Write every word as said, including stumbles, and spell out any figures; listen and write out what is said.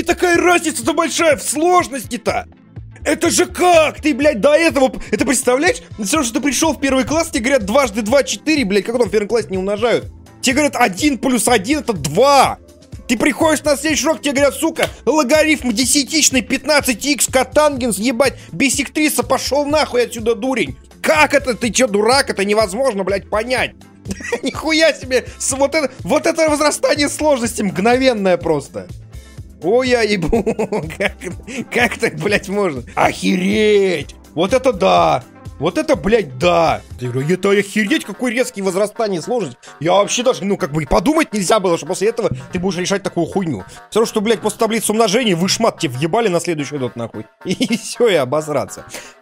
такая разница-то большая в сложности-то? Это же как? Ты, блядь, до этого... Это представляешь? Все, что ты пришел в первый класс, тебе говорят дважды два четыре, блядь, как там в первом классе не умножают? Тебе говорят один плюс один это два. Ты приходишь на следующий урок, тебе говорят, сука, логарифм десятичный пятнадцать икс котангенс, ебать, биссектриса, пошел нахуй отсюда, дурень. Как это? Ты че, дурак? Это невозможно, блядь, понять. Нихуя себе. Вот это, вот это возрастание сложности мгновенное просто. Ой, я ебу. Как, как так, блядь, можно? Охереть. Вот это да. Вот это, блядь, да. Я говорю, это охереть, какой резкий возрастание сложности. Я вообще даже, ну, как бы и подумать нельзя было, что после этого ты будешь решать такую хуйню. Все равно, что, блядь, после таблицы умножения вы шмат тебе въебали на следующий год, нахуй. И все, и обосраться.